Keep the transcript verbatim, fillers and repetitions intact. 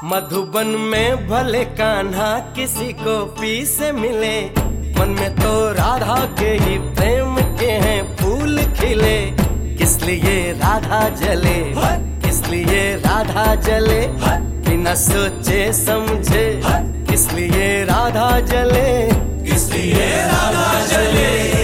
मधुबन में भले कान्हा किसी को पी से मिले, मन में तो राधा के ही प्रेम के हैं फूल खिले। किस लिए राधा जले, किस लिए राधा जले, बिना सोचे समझे किस लिए राधा जले, किस लिए राधा जले।